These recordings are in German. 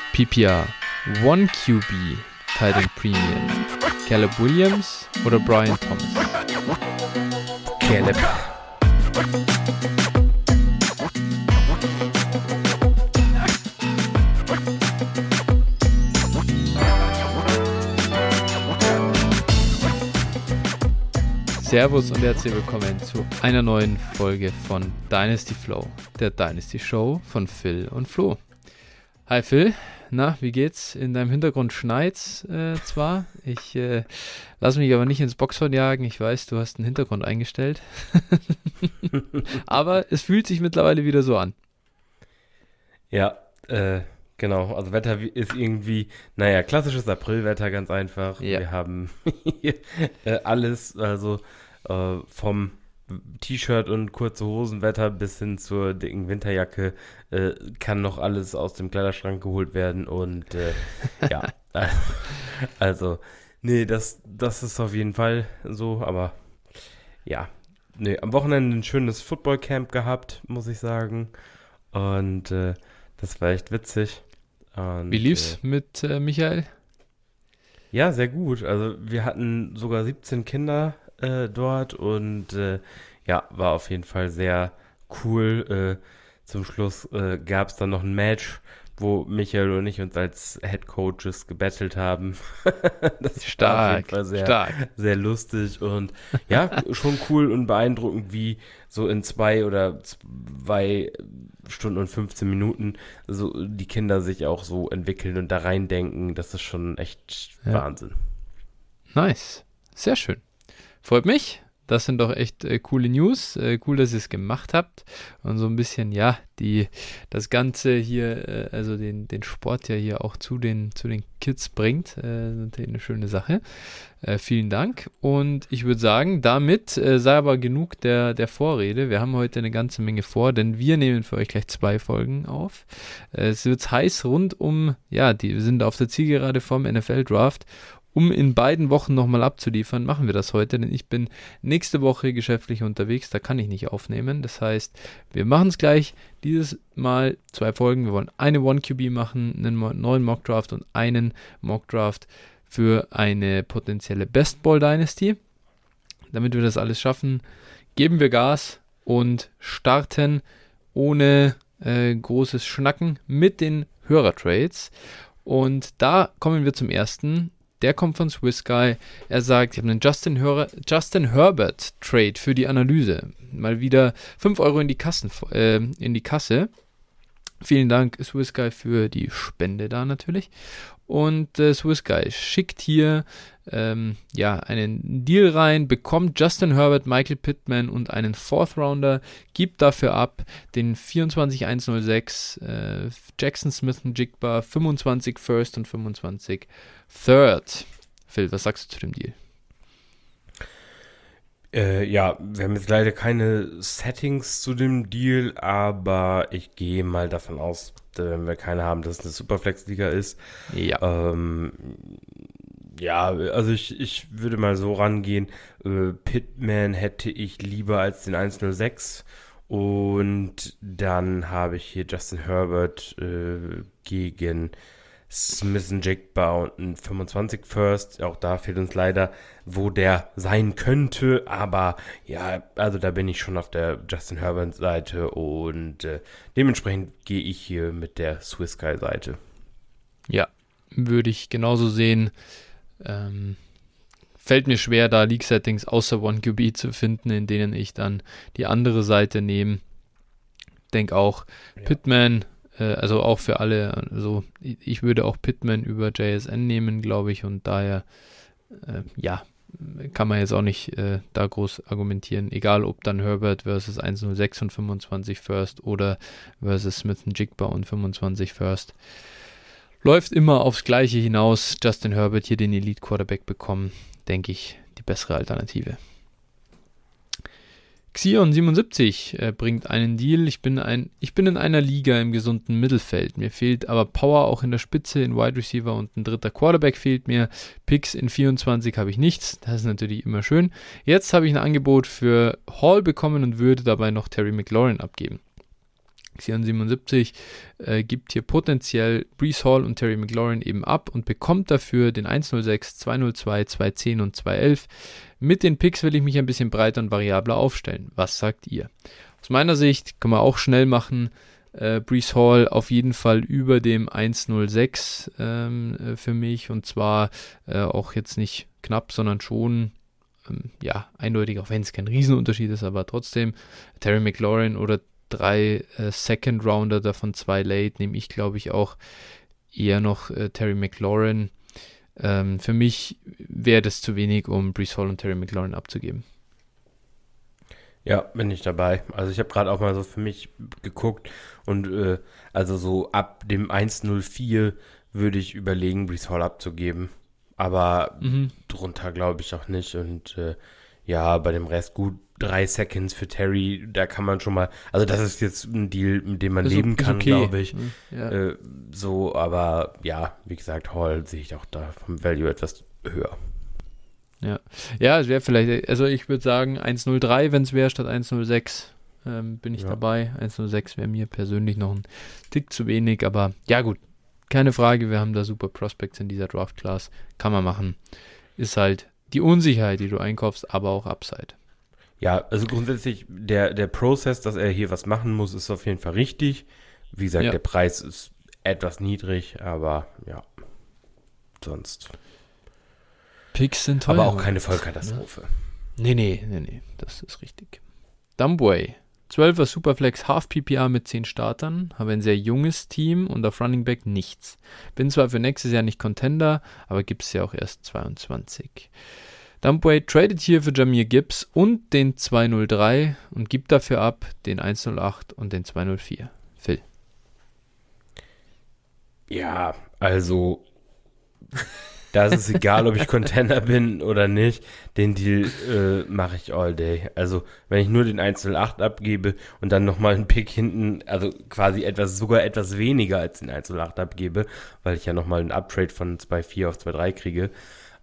PPR, 1 QB, Tight End Premium, Caleb Williams oder Brian Thomas? Caleb. Servus und herzlich willkommen zu einer neuen Folge von Dynasty Flow, der Dynasty Show von Phil und Flo. Hi Phil, na, wie geht's? In deinem Hintergrund schneit's zwar, ich lasse mich aber nicht ins Boxhorn jagen, ich weiß, du hast einen Hintergrund eingestellt, aber es fühlt sich mittlerweile wieder so an. Ja, genau, also Wetter ist irgendwie, klassisches Aprilwetter, ganz einfach. Ja. Wir haben hier alles, also vom T-Shirt und kurze Hosenwetter bis hin zur dicken Winterjacke kann noch alles aus dem Kleiderschrank geholt werden und ja, also, nee, das ist auf jeden Fall so, aber ja, nee, am Wochenende ein schönes Footballcamp gehabt, muss ich sagen, und das war echt witzig. Und, Wie lief's mit Michael? Ja, sehr gut. Also wir hatten sogar 17 Kinder dort und ja, war auf jeden Fall sehr cool. Zum Schluss gab es dann noch ein Match, wo Michael und ich uns als Head Coaches gebettelt haben. Das war auf jeden Fall sehr, sehr lustig und ja, schon cool und beeindruckend, wie so in 2 Stunden und 15 Minuten so die Kinder sich auch so entwickeln und da reindenken. Das ist schon echt Wahnsinn. Nice, sehr schön. Freut mich. Das sind doch echt coole News. Cool, dass ihr es gemacht habt. Und so ein bisschen, ja, das Ganze hier, also den Sport ja hier auch zu den Kids bringt. Natürlich eine schöne Sache. Vielen Dank. Und ich würde sagen, damit sei aber genug der Vorrede. Wir haben heute eine ganze Menge vor, denn wir nehmen für euch gleich 2 Folgen auf. Es wird heiß rund um, ja, wir sind auf der Zielgerade vom NFL-Draft. Um in beiden Wochen nochmal abzuliefern, machen wir das heute, denn ich bin nächste Woche geschäftlich unterwegs, da kann ich nicht aufnehmen. Das heißt, wir machen es gleich, dieses Mal 2 Folgen. Wir wollen eine 1QB machen, einen neuen Mockdraft und einen Mockdraft für eine potenzielle Best Ball Dynasty. Damit wir das alles schaffen, geben wir Gas und starten ohne großes Schnacken mit den Hörertrades. Und da kommen wir zum ersten. Der kommt von Swiss Guy. Er sagt, ich habe einen Justin Herbert Trade für die Analyse. Mal wieder 5 Euro in die Kasse. Vielen Dank, Swiss Guy, für die Spende da natürlich. Und Swiss Guy schickt hier einen Deal rein, bekommt Justin Herbert, Michael Pittman und einen 4th Rounder, gibt dafür ab den 24-106 Jackson Smith-Njigba, 25 First und 25 Third. Phil, was sagst du zu dem Deal? Ja, wir haben jetzt leider keine Settings zu dem Deal, aber ich gehe mal davon aus, wenn wir keine haben, dass es eine Superflex-Liga ist. Ja. Ja, also ich würde mal so rangehen, Pittman hätte ich lieber als den 106 und dann habe ich hier Justin Herbert gegen Smith-Njigba und ein 25 First, auch da fehlt uns leider, wo der sein könnte, aber ja, also da bin ich schon auf der Justin Herbert Seite und dementsprechend gehe ich hier mit der Swiss Guy Seite. Ja, würde ich genauso sehen. Fällt mir schwer, da League-Settings außer 1QB zu finden, in denen ich dann die andere Seite nehme. Denke auch, ja. Pittman, also auch für alle, also ich würde auch Pittman über JSN nehmen, glaube ich, und daher, kann man jetzt auch nicht da groß argumentieren, egal ob dann Herbert versus 106 und 25 First oder versus Smith-Njigba und 25 First. Läuft immer aufs Gleiche hinaus. Justin Herbert hier den Elite-Quarterback bekommen, denke ich, die bessere Alternative. Xion77 bringt einen Deal. Ich bin in einer Liga im gesunden Mittelfeld. Mir fehlt aber Power auch in der Spitze, in Wide Receiver und ein dritter Quarterback fehlt mir. Picks in 24 habe ich nichts. Das ist natürlich immer schön. Jetzt habe ich ein Angebot für Hall bekommen und würde dabei noch Terry McLaurin abgeben. 77, gibt hier potenziell Breece Hall und Terry McLaurin eben ab und bekommt dafür den 106, 202, 210 und 211. Mit den Picks will ich mich ein bisschen breiter und variabler aufstellen. Was sagt ihr? Aus meiner Sicht kann man auch schnell machen. Breece Hall auf jeden Fall über dem 106 für mich und zwar auch jetzt nicht knapp, sondern schon eindeutig, auch wenn es kein Riesenunterschied ist, aber trotzdem Terry McLaurin oder 3 Second Rounder, davon 2 Late, nehme ich glaube ich auch eher noch Terry McLaurin. Für mich wäre das zu wenig, um Breece Hall und Terry McLaurin abzugeben. Ja, bin ich dabei. Also ich habe gerade auch mal so für mich geguckt und also so ab dem 104 würde ich überlegen, Breece Hall abzugeben. Aber drunter glaube ich auch nicht. Und bei dem Rest gut 3 Seconds für Terry, da kann man schon mal, also das ist jetzt ein Deal, mit dem man leben kann, okay, glaube ich. Ja. Aber ja, wie gesagt, Hall sehe ich auch da vom Value etwas höher. Ja, es wäre vielleicht, also ich würde sagen 103, wenn es wäre, statt 106 bin ich dabei. 106 wäre mir persönlich noch ein Tick zu wenig, aber ja gut, keine Frage, wir haben da super Prospects in dieser Draft-Class, kann man machen. Ist halt die Unsicherheit, die du einkaufst, aber auch Upside. Ja, also grundsätzlich der Prozess, dass er hier was machen muss, ist auf jeden Fall richtig. Wie gesagt, der Preis ist etwas niedrig, aber ja, sonst... Picks sind teuer. Aber auch keine Vollkatastrophe. Nee, das ist richtig. Dumbway, 12er Superflex Half PPR mit 10 Startern, habe ein sehr junges Team und auf Running Back nichts. Bin zwar für nächstes Jahr nicht Contender, aber gibt es ja auch erst 22. Dumbway tradet hier für Jahmyr Gibbs und den 203 und gibt dafür ab den 108 und den 204. Phil. Ja, also... Da ist es egal, ob ich Contender bin oder nicht. Den Deal mache ich all day. Also, wenn ich nur den 108 abgebe und dann nochmal einen Pick hinten, also quasi sogar etwas weniger als den 108 abgebe, weil ich ja nochmal einen Uptrade von 2,4 auf 2,3 kriege.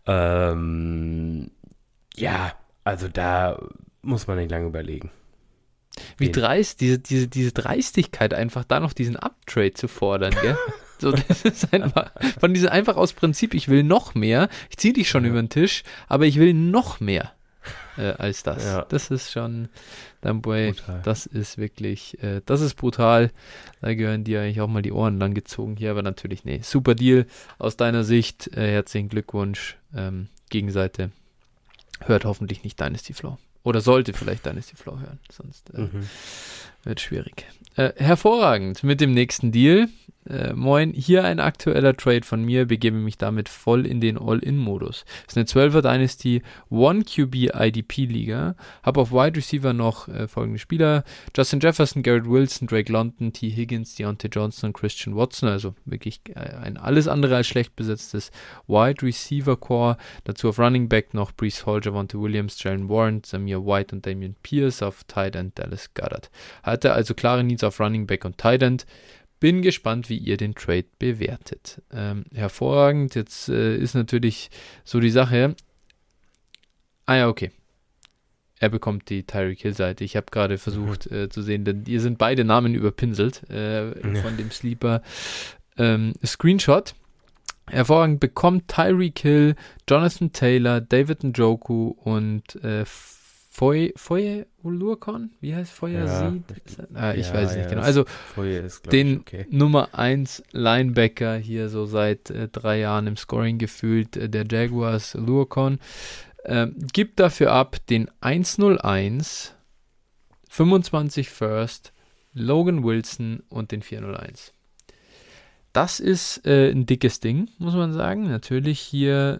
Also da muss man nicht lange überlegen. Wie dreist, diese Dreistigkeit einfach, da noch diesen Uptrade zu fordern, gell? So, das ist einfach aus Prinzip, ich will noch mehr, ich ziehe dich schon über den Tisch, aber ich will noch mehr als das. Ja. Das ist schon, Dumbway, das ist wirklich, das ist brutal. Da gehören dir eigentlich auch mal die Ohren lang gezogen hier, aber natürlich, nee, super Deal aus deiner Sicht, herzlichen Glückwunsch, Gegenseite, hört hoffentlich nicht Dynasty Flow. Oder sollte vielleicht Dynasty Flow hören, sonst wird schwierig. Hervorragend mit dem nächsten Deal. Moin, hier ein aktueller Trade von mir, begebe mich damit voll in den All-In-Modus. Das ist eine 12er Dynasty 1QB IDP-Liga. Habe auf Wide Receiver noch folgende Spieler: Justin Jefferson, Garrett Wilson, Drake London, T. Higgins, Deontay Johnson und Christian Watson. Also wirklich ein alles andere als schlecht besetztes Wide Receiver Core. Dazu auf Running Back noch Breece Hall, Javonte Williams, Jalen Warren, Zamir White und Damian Pierce. Auf Tight End Dallas Goedert. Hatte also klare Needs auf Running Back und Tight End. Bin gespannt, wie ihr den Trade bewertet. Hervorragend. Jetzt ist natürlich so die Sache. Okay. Er bekommt die Tyreek Hill-Seite. Ich habe gerade versucht zu sehen, denn hier sind beide Namen überpinselt von dem Sleeper Screenshot. Hervorragend bekommt Tyreek Hill, Jonathan Taylor, David Njoku und Foye Oluokun? Wie heißt Foye? Ja, ich weiß nicht genau. Also ist, den Nummer 1 Linebacker hier so seit 3 Jahren im Scoring gefühlt, der Jaguars, Oluokun, gibt dafür ab den 101, 25 First, Logan Wilson und den 401. Das ist ein dickes Ding, muss man sagen. Natürlich hier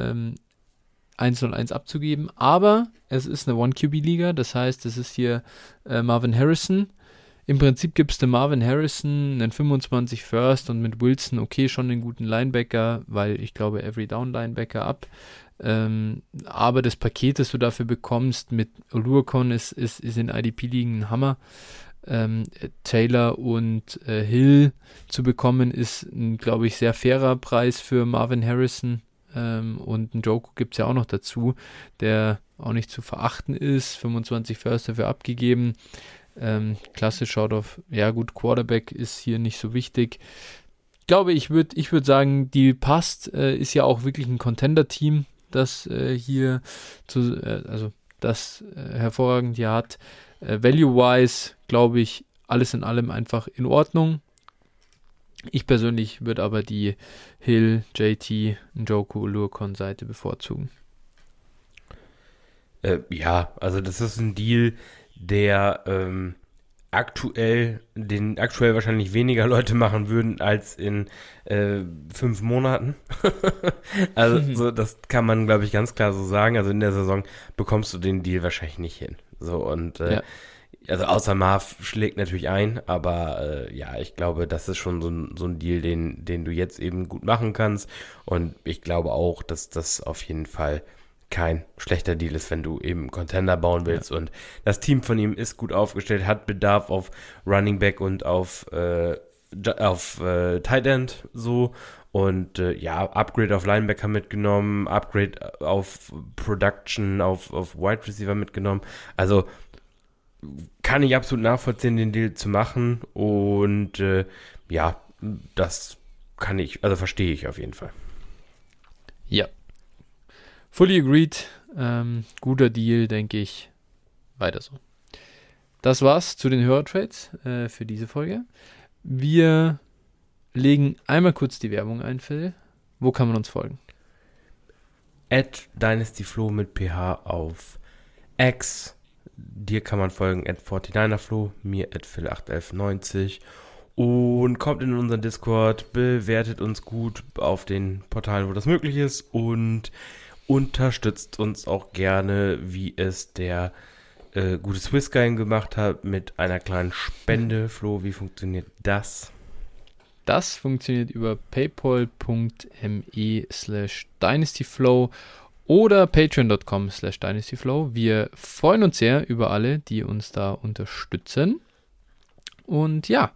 101 abzugeben, aber es ist eine One-QB-Liga, das heißt, es ist hier Marvin Harrison. Im Prinzip gibst du Marvin Harrison einen 25 First und mit Wilson schon einen guten Linebacker, weil ich glaube Every Down Linebacker ab. Aber das Paket, das du dafür bekommst mit Oluokun ist in IDP-Ligen ein Hammer. Taylor und Hill zu bekommen ist ein, glaube ich, sehr fairer Preis für Marvin Harrison. Und ein Njoku gibt es ja auch noch dazu, der auch nicht zu verachten ist. 25 First dafür abgegeben. Klasse schaut auf, ja gut, Quarterback ist hier nicht so wichtig. Ich glaube, ich würd sagen, Deal passt, ist ja auch wirklich ein Contender-Team, das hier das hervorragend hier hat. Value-wise, glaube ich, alles in allem einfach in Ordnung. Ich persönlich würde aber die Hill, JT, Njoku, Lurkon-Seite bevorzugen. Ja, also das ist ein Deal, der den aktuell wahrscheinlich weniger Leute machen würden als in 5 Monaten. Also so, das kann man, glaube ich, ganz klar so sagen. Also in der Saison bekommst du den Deal wahrscheinlich nicht hin. So und also außer Marv schlägt natürlich ein, aber ja, ich glaube, das ist schon so ein Deal, den du jetzt eben gut machen kannst. Und ich glaube auch, dass das auf jeden Fall kein schlechter Deal ist, wenn du eben Contender bauen willst. Und das Team von ihm ist gut aufgestellt, hat Bedarf auf Running Back und auf Tight End so. Und Upgrade auf Linebacker mitgenommen, Upgrade auf Production, auf Wide Receiver mitgenommen. Also kann ich absolut nachvollziehen, den Deal zu machen. Und das verstehe ich auf jeden Fall. Ja. Fully agreed. Guter Deal, denke ich. Weiter so. Das war's zu den Hörertrades für diese Folge. Wir legen einmal kurz die Werbung ein, Phil. Wo kann man uns folgen? @DynastyFlo mit PH auf X. Dir kann man folgen @49erFlo, mir @Phil81190. Und kommt in unseren Discord, bewertet uns gut auf den Portalen, wo das möglich ist und unterstützt uns auch gerne, wie es der gute Swiss Guy gemacht hat, mit einer kleinen Spende. Flo, wie funktioniert das? Das funktioniert über paypal.me/dynastyflow oder patreon.com/dynastyflow. Wir freuen uns sehr über alle, die uns da unterstützen. Und ja,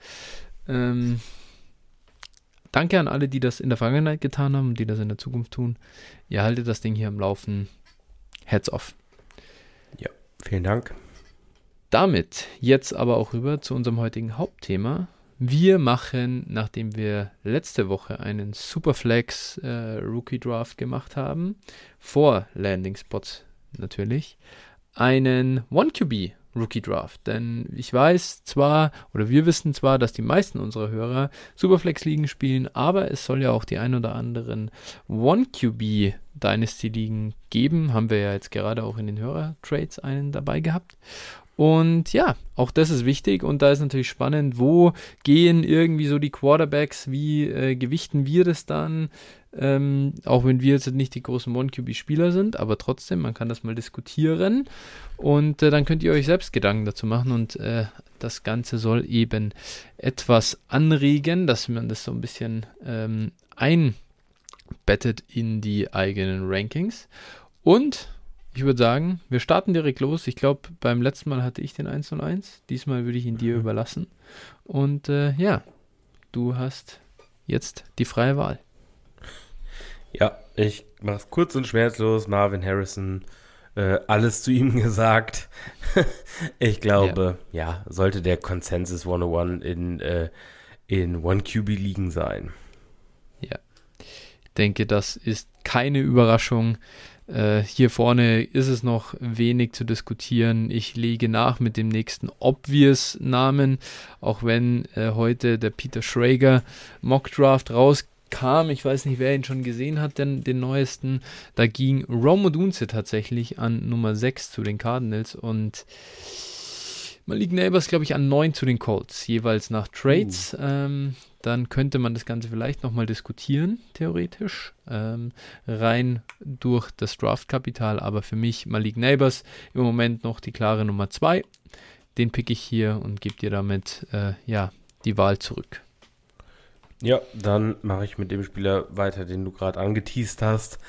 danke an alle, die das in der Vergangenheit getan haben und die das in der Zukunft tun. Ihr haltet das Ding hier am Laufen. Heads off. Ja, vielen Dank. Damit jetzt aber auch rüber zu unserem heutigen Hauptthema. Wir machen, nachdem wir letzte Woche einen Superflex Rookie Draft gemacht haben, vor Landing Spots natürlich, einen 1QB Rookie Draft. Denn ich weiß zwar, oder wir wissen zwar, dass die meisten unserer Hörer Superflex-Ligen spielen, aber es soll ja auch die ein oder anderen 1QB Dynasty-Ligen geben. Haben wir ja jetzt gerade auch in den Hörer-Trades einen dabei gehabt. Und ja, auch das ist wichtig und da ist natürlich spannend, wo gehen irgendwie so die Quarterbacks, wie gewichten wir das dann, auch wenn wir jetzt nicht die großen 1QB-Spieler sind, aber trotzdem, man kann das mal diskutieren und dann könnt ihr euch selbst Gedanken dazu machen und das Ganze soll eben etwas anregen, dass man das so ein bisschen einbettet in die eigenen Rankings und ich würde sagen, wir starten direkt los. Ich glaube, beim letzten Mal hatte ich den 101. Diesmal würde ich ihn dir überlassen. Und du hast jetzt die freie Wahl. Ja, ich mache es kurz und schmerzlos. Marvin Harrison, alles zu ihm gesagt. Ich glaube, sollte der Consensus 101 in 1QB-Ligen sein. Ja, ich denke, das ist keine Überraschung. Hier vorne ist es noch wenig zu diskutieren. Ich lege nach mit dem nächsten Obvious-Namen, auch wenn heute der Peter Schrager Mock-Draft rauskam. Ich weiß nicht, wer ihn schon gesehen hat, den neuesten. Da ging Rome Odunze tatsächlich an Nummer 6 zu den Cardinals und Malik Neighbors, glaube ich, an 9 zu den Colts, jeweils nach Trades. Dann könnte man das Ganze vielleicht nochmal diskutieren, theoretisch, rein durch das Draftkapital, aber für mich Malik Neighbors im Moment noch die klare Nummer 2. Den pick ich hier und gebe dir damit die Wahl zurück. Ja, dann mache ich mit dem Spieler weiter, den du gerade angeteast hast.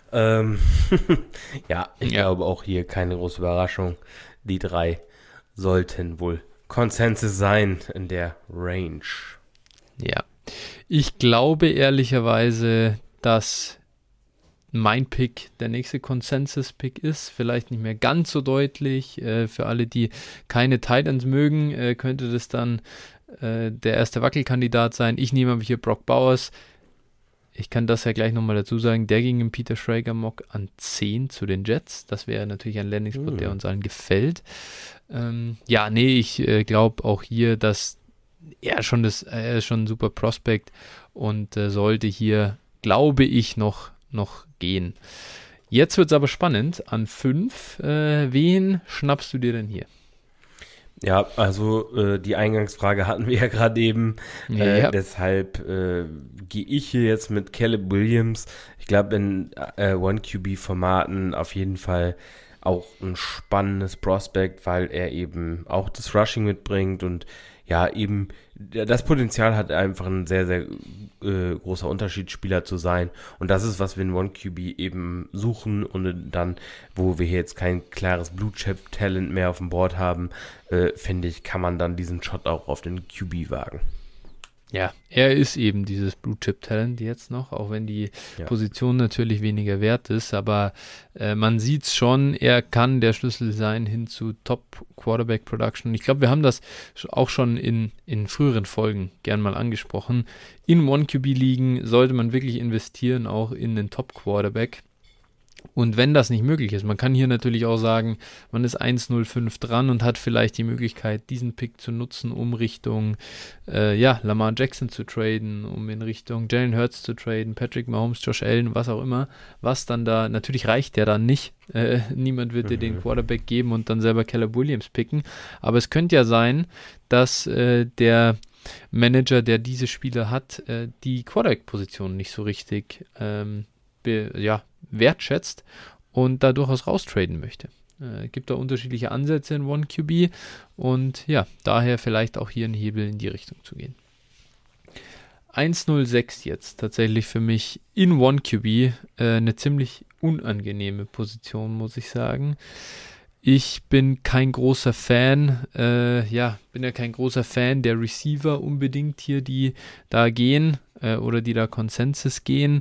Ich glaube auch hier keine große Überraschung. Die 3 sollten wohl Consensus sein in der Range. Ja, ich glaube ehrlicherweise, dass mein Pick der nächste Consensus-Pick ist. Vielleicht nicht mehr ganz so deutlich. Für alle, die keine Titans mögen, könnte das dann der erste Wackelkandidat sein. Ich nehme aber hier Brock Bowers. Ich kann das ja gleich nochmal dazu sagen. Der ging im Peter Schrager-Mock an 10 zu den Jets. Das wäre natürlich ein Landing-Spot, der uns allen gefällt. Ich glaube auch hier, dass er ist schon ein super Prospect und sollte hier, glaube ich, noch gehen. Jetzt wird es aber spannend. An 5, wen schnappst du dir denn hier? Ja, also die Eingangsfrage hatten wir ja gerade eben. Deshalb gehe ich hier jetzt mit Caleb Williams. Ich glaube, in One-QB-Formaten auf jeden Fall auch ein spannendes Prospect, weil er eben auch das Rushing mitbringt und ja, eben das Potenzial hat, einfach ein sehr, sehr großer Unterschiedsspieler zu sein. Und das ist, was wir in One-QB eben suchen. Und dann, wo wir hier jetzt kein klares Blue-Chip-Talent mehr auf dem Board haben, finde ich, kann man dann diesen Shot auch auf den QB wagen. Ja, er ist eben dieses Blue-Chip-Talent jetzt noch, auch wenn die Position natürlich weniger wert ist, aber man sieht es schon, er kann der Schlüssel sein hin zu Top-Quarterback-Production. Ich glaube, wir haben das auch schon in früheren Folgen gern mal angesprochen. In One-QB-Ligen sollte man wirklich investieren, auch in den Top-Quarterback. Und wenn das nicht möglich ist, man kann hier natürlich auch sagen, man ist 1-0-5 dran und hat vielleicht die Möglichkeit, diesen Pick zu nutzen, um Richtung Lamar Jackson zu traden, um in Richtung Jalen Hurts zu traden, Patrick Mahomes, Josh Allen, was auch immer, was dann da, natürlich reicht der dann nicht, niemand wird dir den Quarterback geben und dann selber Caleb Williams picken, aber es könnte ja sein, dass der Manager, der diese Spieler hat, die Quarterback-Position nicht so richtig wertschätzt und da durchaus raustraden möchte. Gibt da unterschiedliche Ansätze in One-QB und ja, daher vielleicht auch hier einen Hebel in die Richtung zu gehen. 1-0-6 jetzt tatsächlich für mich in One-QB eine ziemlich unangenehme Position, muss ich sagen. Ich bin kein großer Fan, kein großer Fan der Receiver unbedingt hier, die da gehen oder die da Consensus gehen.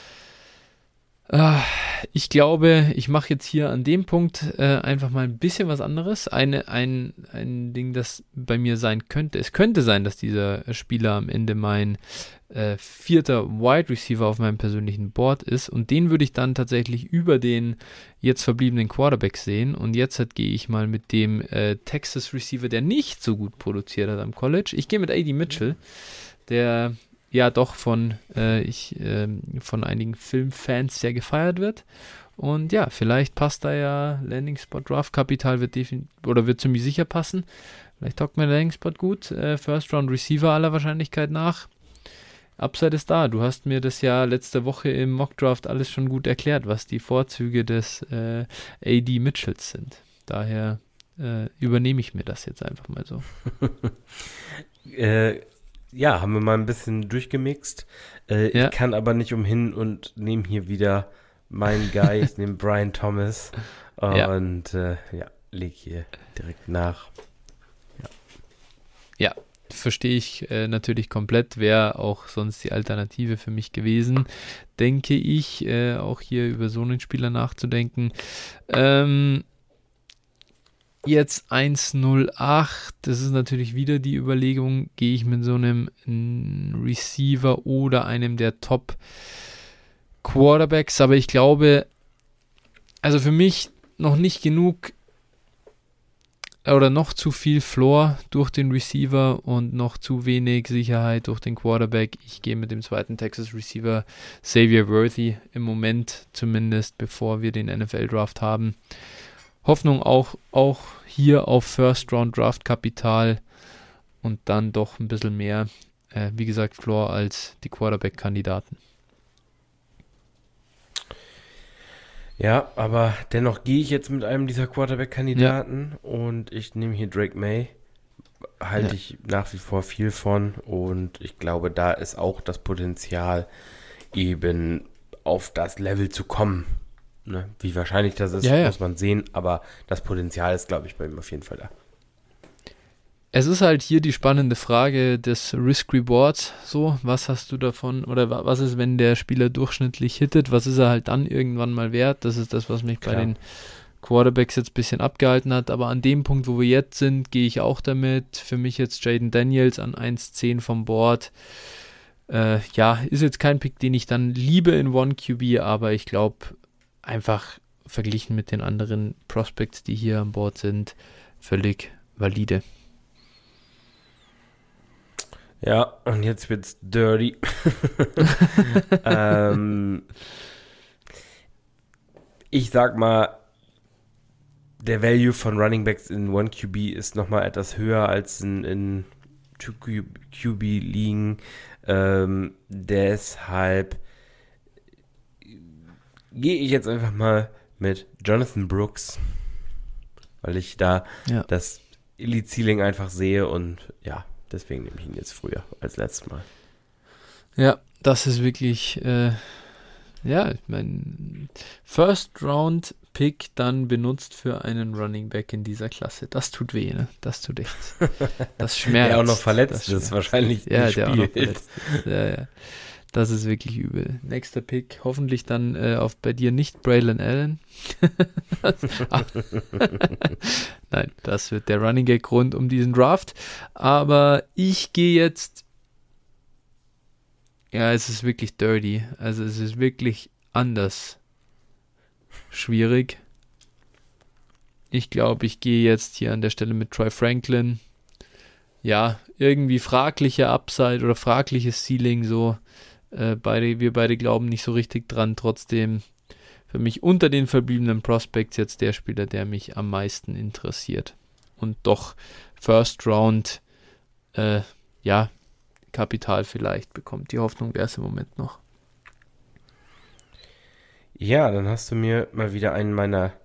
Ich glaube, ich mache jetzt hier an dem Punkt einfach mal ein bisschen was anderes. Ein Ding, das bei mir sein könnte. Es könnte sein, dass dieser Spieler am Ende mein 4. Wide Receiver auf meinem persönlichen Board ist. Und den würde ich dann tatsächlich über den jetzt verbliebenen Quarterback sehen. Und jetzt gehe ich mal mit dem Texas Receiver, der nicht so gut produziert hat am College. Ich gehe mit A.D. Mitchell, der ja doch von einigen Filmfans sehr gefeiert wird. Und ja, vielleicht passt da ja Landing Spot Draft Kapital wird ziemlich sicher passen. Vielleicht taugt mir der Landing Spot gut. First Round Receiver aller Wahrscheinlichkeit nach. Upside ist da. Du hast mir das ja letzte Woche im Mock Draft alles schon gut erklärt, was die Vorzüge des A.D. Mitchells sind. Daher übernehme ich mir das jetzt einfach mal so. Ja, haben wir mal ein bisschen durchgemixt. Ich kann aber nicht umhin und nehme hier wieder meinen Guy, ich nehme Brian Thomas und lege hier direkt nach. Ja, verstehe ich natürlich komplett. Wäre auch sonst die Alternative für mich gewesen, denke ich, auch hier über so einen Spieler nachzudenken. Jetzt 1-0-8, das ist natürlich wieder die Überlegung, gehe ich mit so einem Receiver oder einem der Top-Quarterbacks, aber ich glaube, also für mich noch nicht genug oder noch zu viel Floor durch den Receiver und noch zu wenig Sicherheit durch den Quarterback. Ich gehe mit dem 2. Texas Receiver Xavier Worthy im Moment zumindest, bevor wir den NFL-Draft haben. Hoffnung auch hier auf First-Round-Draft-Kapital und dann doch ein bisschen mehr, wie gesagt, Floor als die Quarterback-Kandidaten. Ja, aber dennoch gehe ich jetzt mit einem dieser Quarterback-Kandidaten und ich nehme hier Drake May. Halte ich nach wie vor viel von und ich glaube, da ist auch das Potenzial, eben auf das Level zu kommen. Ne? Wie wahrscheinlich das ist, muss man sehen, aber das Potenzial ist, glaube ich, bei ihm auf jeden Fall da. Es ist halt hier die spannende Frage des Risk-Rewards, so, was hast du davon, oder was ist, wenn der Spieler durchschnittlich hittet, was ist er halt dann irgendwann mal wert? Das ist das, was mich bei den Quarterbacks jetzt ein bisschen abgehalten hat, aber an dem Punkt, wo wir jetzt sind, gehe ich auch damit. Für mich jetzt Jaden Daniels an 1,10 vom Board. Ist jetzt kein Pick, den ich dann liebe in One QB, aber ich glaube, einfach verglichen mit den anderen Prospects, die hier an Bord sind, völlig valide. Ja, und jetzt wird's dirty. Ich sag mal, der Value von Running Backs in 1 QB ist nochmal etwas höher als in 2 QB liegen. Deshalb gehe ich jetzt einfach mal mit Jonathan Brooks, weil ich da das Elite-Ceiling einfach sehe und ja, deswegen nehme ich ihn jetzt früher als letztes Mal. Ja, das ist wirklich, mein First-Round-Pick dann benutzt für einen Running Back in dieser Klasse. Das tut weh, ne? Das tut echt. Das schmerzt. Der auch noch verletzt ist, wahrscheinlich. Ja, der auch noch verletzt ist. Ja. Das ist wirklich übel. Nächster Pick, hoffentlich dann bei dir nicht Braylon Allen. Nein, das wird der Running Gag rund um diesen Draft. Aber ich gehe jetzt. Ja, es ist wirklich dirty. Also es ist wirklich anders schwierig. Ich glaube, ich gehe jetzt hier an der Stelle mit Troy Franklin. Ja, irgendwie fragliche Upside oder fragliches Ceiling so. Wir beide glauben nicht so richtig dran. Trotzdem für mich unter den verbliebenen Prospects jetzt der Spieler, der mich am meisten interessiert. Und doch First Round, Kapital vielleicht bekommt. Die Hoffnung wäre es im Moment noch. Ja, dann hast du mir mal wieder einen meiner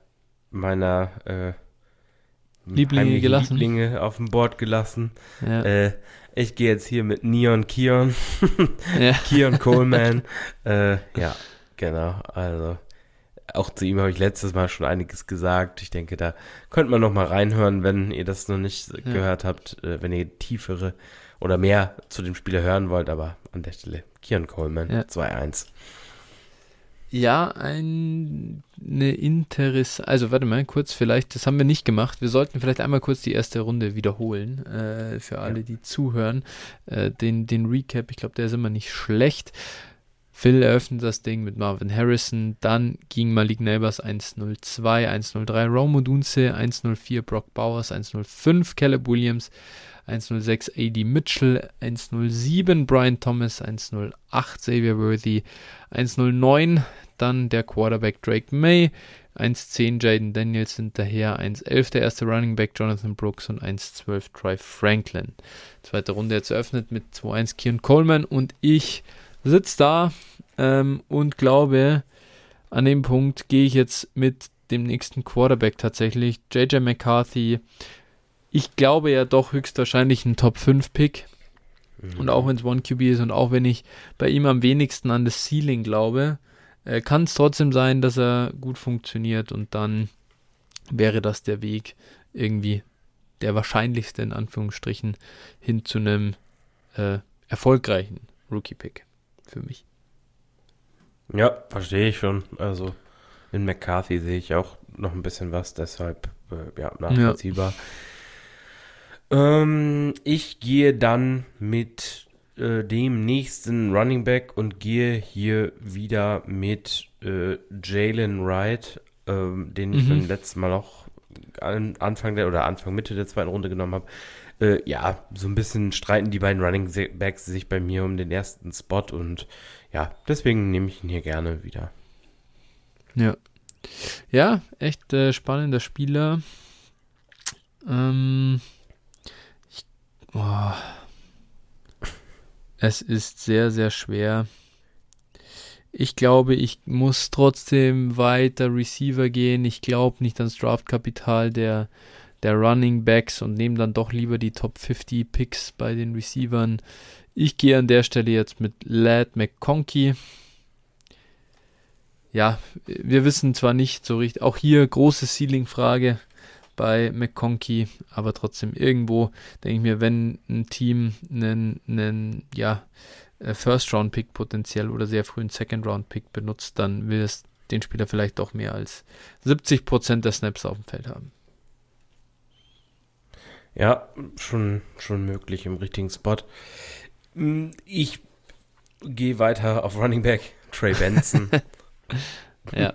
Lieblinge auf dem Board gelassen. Ja. Ich gehe jetzt hier mit Neon Keon. Keon Coleman. Ja, genau. Also auch zu ihm habe ich letztes Mal schon einiges gesagt. Ich denke, da könnt man noch mal reinhören, wenn ihr das noch nicht gehört habt, wenn ihr tiefere oder mehr zu dem Spieler hören wollt. Aber an der Stelle Keon Coleman 2-1. Ja, also warte mal kurz, vielleicht, das haben wir nicht gemacht, wir sollten vielleicht einmal kurz die erste Runde wiederholen, für alle, die zuhören, den Recap, ich glaube, der ist immer nicht schlecht. Phil eröffnet das Ding mit Marvin Harrison, dann ging Malik Neighbors 1-0-2, 1-0-3, Rome Odunze, 1-0-4, Brock Bowers, 1-0-5, Caleb Williams, 1-0-6 A.D. Mitchell, 1-0-7 Brian Thomas, 1-0-8 Xavier Worthy, 1-0-9 dann der Quarterback Drake May, 1-10 Jaden Daniels hinterher, 1-11 der erste Running Back Jonathan Brooks und 1-12 Troy Franklin. Zweite Runde jetzt eröffnet mit 2-1 Keon Coleman und ich sitze da und glaube, an dem Punkt gehe ich jetzt mit dem nächsten Quarterback tatsächlich, J.J. McCarthy. Ich glaube ja doch höchstwahrscheinlich ein Top-5-Pick. Und auch wenn es 1 QB ist und auch wenn ich bei ihm am wenigsten an das Ceiling glaube, kann es trotzdem sein, dass er gut funktioniert und dann wäre das der Weg irgendwie der wahrscheinlichste in Anführungsstrichen hin zu einem erfolgreichen Rookie-Pick für mich. Ja, verstehe ich schon. Also in McCarthy sehe ich auch noch ein bisschen was, deshalb nachvollziehbar. Ja. Ich gehe dann mit dem nächsten Running Back und gehe hier wieder mit Jalen Wright, den ich beim letzten Mal auch Anfang Mitte der zweiten Runde genommen habe. So ein bisschen streiten die beiden Running Backs sich bei mir um den ersten Spot und ja, deswegen nehme ich ihn hier gerne wieder. Ja, echt spannender Spieler. Es ist sehr, sehr schwer. Ich glaube, ich muss trotzdem weiter Receiver gehen. Ich glaube nicht ans Draftkapital der Running Backs und nehme dann doch lieber die Top 50 Picks bei den Receivern. Ich gehe an der Stelle jetzt mit Ladd McConkey. Ja, wir wissen zwar nicht so richtig, auch hier große Ceiling-Frage bei McConkey, aber trotzdem irgendwo denke ich mir, wenn ein Team einen First-Round-Pick potenziell oder sehr frühen Second-Round-Pick benutzt, dann will es den Spieler vielleicht doch mehr als 70% der Snaps auf dem Feld haben. Ja, schon möglich im richtigen Spot. Ich gehe weiter auf Running Back, Trey Benson. Ja.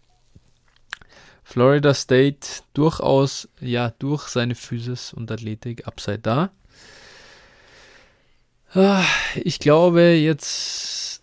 Florida State durchaus, durch seine Physis und Athletik Upside da. Ich glaube, jetzt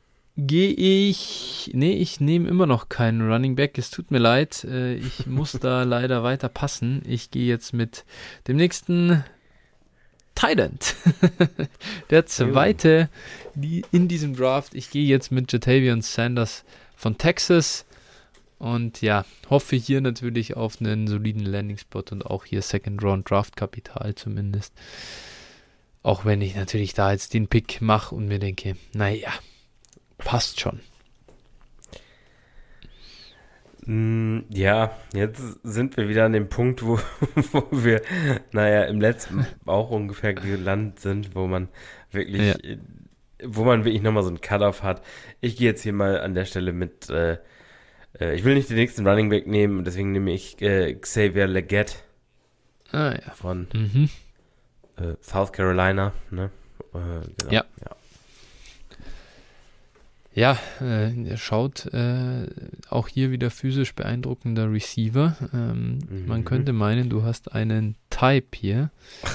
ich nehme immer noch keinen Running Back. Es tut mir leid, ich muss da leider weiter passen. Ich gehe jetzt mit dem nächsten Tight End. Der zweite in diesem Draft. Ich gehe jetzt mit Jatavion Sanders von Texas und hoffe hier natürlich auf einen soliden Landing-Spot und auch hier Second-Round-Draft-Kapital zumindest. Auch wenn ich natürlich da jetzt den Pick mache und mir denke, passt schon. Ja, jetzt sind wir wieder an dem Punkt, wo wir, im letzten auch ungefähr gelandet sind, wo man wirklich nochmal so einen Cut-Off hat. Ich gehe jetzt hier mal an der Stelle mit, ich will nicht den nächsten Running Back nehmen, deswegen nehme ich Xavier Legette von South Carolina. Ne? Genau, ja. Ja, er schaut auch hier wieder physisch beeindruckender Receiver. Man könnte meinen, du hast einen Type hier.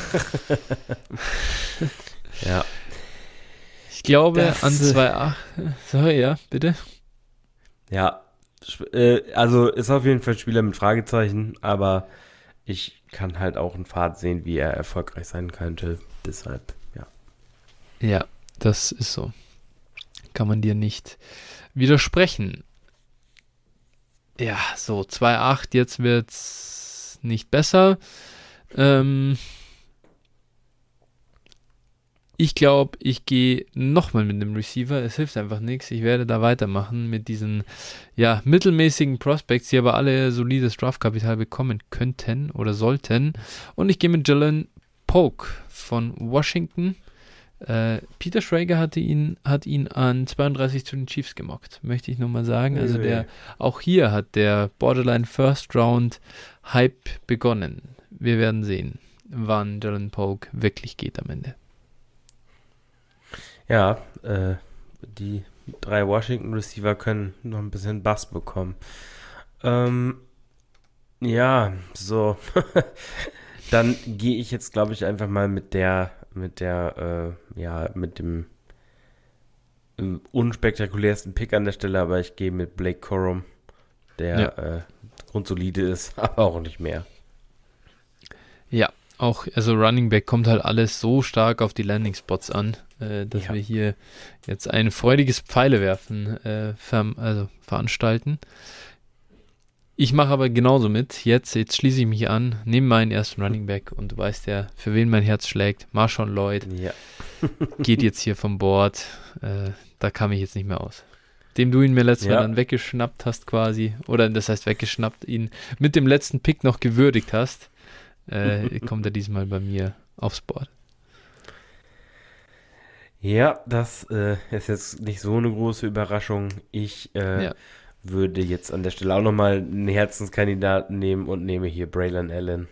Ja. Ich glaube an 2,8. Sorry, ja, bitte. Ja, also ist auf jeden Fall ein Spieler mit Fragezeichen, aber ich kann halt auch einen Pfad sehen, wie er erfolgreich sein könnte. Deshalb, ja. Ja, das ist so. Kann man dir nicht widersprechen. Ja, so 2,8, jetzt wird's nicht besser. Ich glaube, ich gehe nochmal mit dem Receiver. Es hilft einfach nichts. Ich werde da weitermachen mit diesen mittelmäßigen Prospects, die aber alle solides Draftkapital bekommen könnten oder sollten. Und ich gehe mit Jalen Polk von Washington. Peter Schrager hat ihn an 32 zu den Chiefs gemockt, möchte ich nochmal sagen. Also auch hier hat der Borderline First Round Hype begonnen. Wir werden sehen, wann Jalen Polk wirklich geht am Ende. Ja, die 3 Washington Receiver können noch ein bisschen Bass bekommen. So. Dann gehe ich jetzt, glaube ich, einfach mal mit dem unspektakulärsten Pick an der Stelle, aber ich gehe mit Blake Corum, der grundsolide ist, aber auch nicht mehr. Ja, auch, also Running Back kommt halt alles so stark auf die Landing Spots an, dass wir hier jetzt ein freudiges Pfeilewerfen veranstalten. Ich mache aber genauso mit. Jetzt schließe ich mich an, nehme meinen ersten Running Back und du weißt ja, für wen mein Herz schlägt. Marshawn Lloyd geht jetzt hier vom Board. Da kam ich jetzt nicht mehr aus. Dem du ihn mir letztes Mal dann weggeschnappt hast quasi, oder das heißt weggeschnappt, ihn mit dem letzten Pick noch gewürdigt hast, kommt er diesmal bei mir aufs Board. Ja, das ist jetzt nicht so eine große Überraschung. Ich würde jetzt an der Stelle auch nochmal einen Herzenskandidaten nehmen und nehme hier Braylon Allen.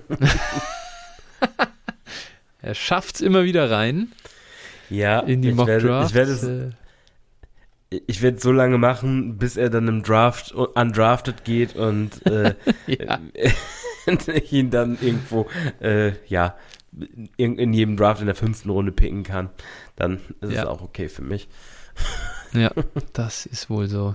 Er schafft es immer wieder rein. Ja, in die Mock-Drafts. Ich werde es so lange machen, bis er dann im Draft undrafted geht und ich ihn dann irgendwo in jedem Draft in der 5. Runde picken kann. Dann ist es auch okay für mich. Ja, das ist wohl so.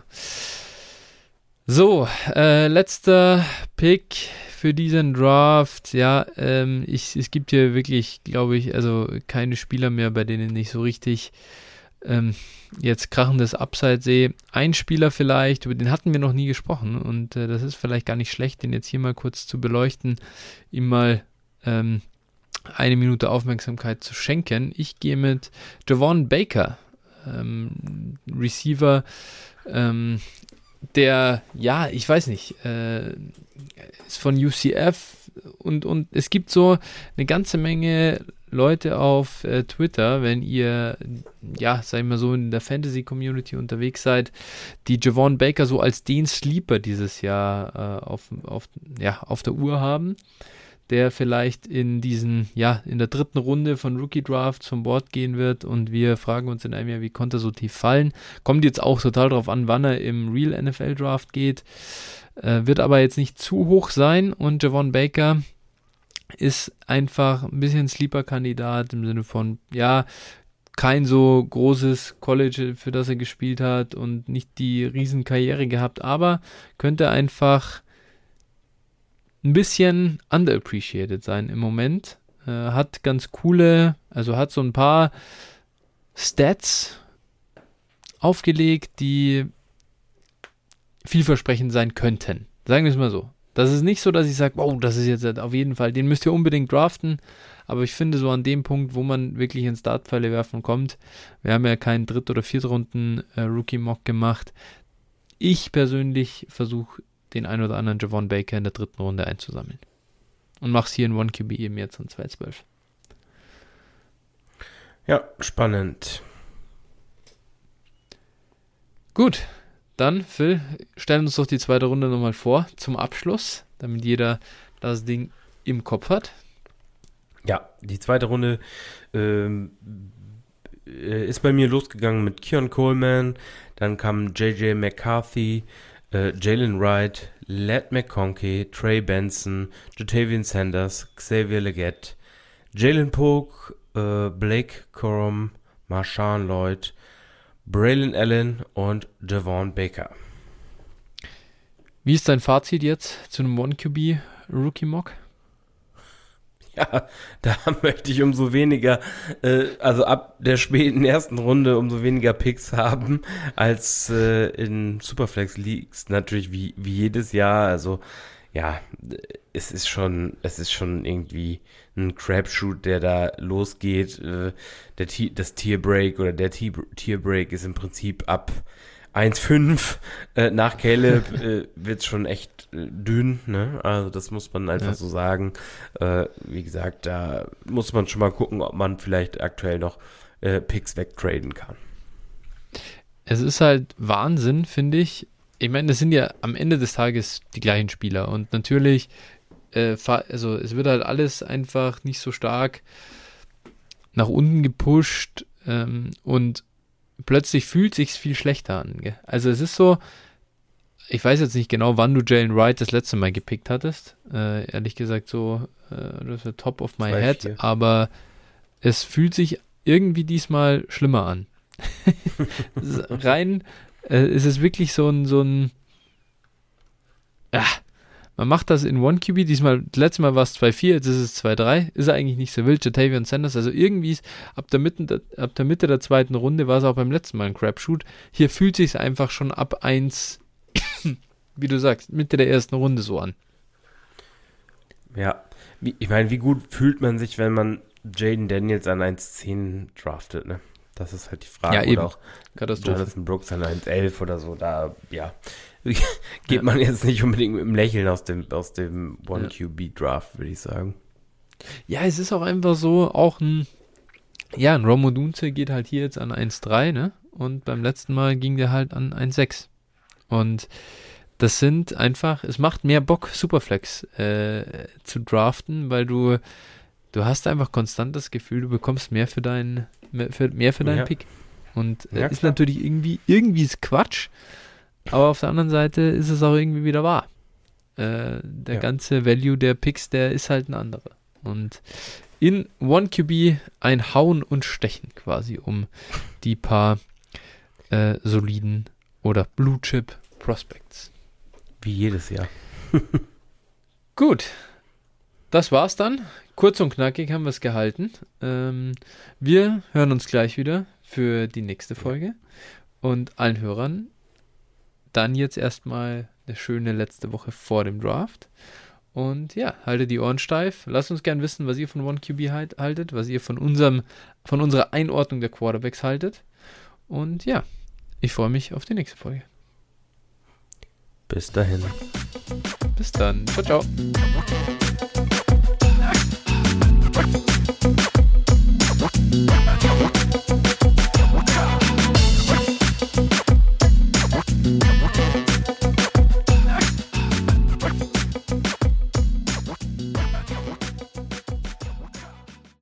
So, letzter Pick für diesen Draft. Ja, es gibt hier wirklich, glaube ich, also keine Spieler mehr, bei denen ich so richtig jetzt krachendes Upside sehe. Ein Spieler vielleicht, über den hatten wir noch nie gesprochen und das ist vielleicht gar nicht schlecht, den jetzt hier mal kurz zu beleuchten, ihm mal eine Minute Aufmerksamkeit zu schenken. Ich gehe mit Javon Baker, Receiver der, ja, ich weiß nicht, ist von UCF und es gibt so eine ganze Menge Leute auf Twitter, wenn ihr, ja, sag ich mal so, in der Fantasy-Community unterwegs seid, die Javon Baker so als den Sleeper dieses Jahr auf der Uhr haben, der vielleicht in der dritten Runde von Rookie Drafts vom Board gehen wird, und wir fragen uns in einem Jahr, wie konnte er so tief fallen? Kommt jetzt auch total drauf an, wann er im Real NFL Draft geht, wird aber jetzt nicht zu hoch sein, und Javon Baker ist einfach ein bisschen Sleeper-Kandidat im Sinne von, ja, kein so großes College, für das er gespielt hat und nicht die riesen Karriere gehabt, aber könnte einfach ein bisschen underappreciated sein im Moment. Hat ganz coole, also hat so ein paar Stats aufgelegt, die vielversprechend sein könnten. Sagen wir es mal so. Das ist nicht so, dass ich sage, wow, das ist jetzt auf jeden Fall, den müsst ihr unbedingt draften. Aber ich finde so an dem Punkt, wo man wirklich in Startpfeile werfen kommt, wir haben ja keinen Dritt- oder Viertrunden-Rookie-Mock gemacht. Ich persönlich versuche, den ein oder anderen Javon Baker in der dritten Runde einzusammeln. Und mache es hier in 1QB eben jetzt an 2,12. Ja, spannend. Gut. Dann, Phil, stellen uns doch die zweite Runde nochmal vor zum Abschluss, damit jeder das Ding im Kopf hat. Ja, die zweite Runde ist bei mir losgegangen mit Keon Coleman, dann kam J.J. McCarthy, Jalen Wright, Ladd McConkey, Trey Benson, Jatavian Sanders, Xavier Legette, Jalen Polk, Blake Corum, Marshawn Lloyd, Braylon Allen und Javon Baker. Wie ist dein Fazit jetzt zu einem 1QB Rookie Mock? Ja, da möchte ich umso weniger, also ab der späten ersten Runde umso weniger Picks haben als in Superflex Leagues. Natürlich wie jedes Jahr. Also ja, es ist schon irgendwie ein Crapshoot, der da losgeht. Das Tierbreak oder der Tierbreak ist im Prinzip ab 1,5 nach Caleb wird es schon echt dünn, ne? Also das muss man einfach so sagen. Wie gesagt, da muss man schon mal gucken, ob man vielleicht aktuell noch Picks wegtraden kann. Es ist halt Wahnsinn, finde ich. Ich meine, das sind ja am Ende des Tages die gleichen Spieler, und natürlich, also es wird halt alles einfach nicht so stark nach unten gepusht, und plötzlich fühlt sich's viel schlechter an. Gell? Also es ist so, ich weiß jetzt nicht genau, wann du Jalen Wright das letzte Mal gepickt hattest. Ehrlich gesagt so, das ist top of my head, aber es fühlt sich irgendwie diesmal schlimmer an. Rein, es ist wirklich so ein man macht das in 1QB, diesmal, das letzte Mal war es 2,4, jetzt ist es 2,3, ist eigentlich nicht so wild, Jatavian Sanders, also irgendwie ist, ab der Mitte der zweiten Runde war es auch beim letzten Mal ein Crapshoot, hier fühlt sich es einfach schon ab 1, wie du sagst, Mitte der ersten Runde so an. Ja, ich meine, wie gut fühlt man sich, wenn man Jaden Daniels an 1,10 draftet, ne? Das ist halt die Frage. Ja, eben. Oder auch Katastrophe. Jonathan Brooks an 1,11 oder so, da, ja, geht man jetzt nicht unbedingt mit dem Lächeln aus dem 1QB-Draft, würde ich sagen. Ja, es ist auch einfach so, auch ein Rome Odunze geht halt hier jetzt an 1,3, ne? Und beim letzten Mal ging der halt an 1,6. Und das sind einfach, es macht mehr Bock, Superflex zu draften, weil du hast einfach konstant das Gefühl, du bekommst mehr für deinen Pick. Und ist natürlich irgendwie ist Quatsch, aber auf der anderen Seite ist es auch irgendwie wieder wahr. Der ganze Value der Picks, der ist halt ein anderer. Und in 1QB ein Hauen und Stechen quasi um die paar soliden oder Blue Chip Prospects. Wie jedes Jahr. Gut, das war's dann. Kurz und knackig haben wir es gehalten. Wir hören uns gleich wieder für die nächste Folge. Und allen Hörern dann jetzt erstmal eine schöne letzte Woche vor dem Draft. Und ja, haltet die Ohren steif. Lasst uns gern wissen, was ihr von 1QB haltet, was ihr von unserer Einordnung der Quarterbacks haltet. Und ja, ich freue mich auf die nächste Folge. Bis dahin. Bis dann. Ciao, ciao.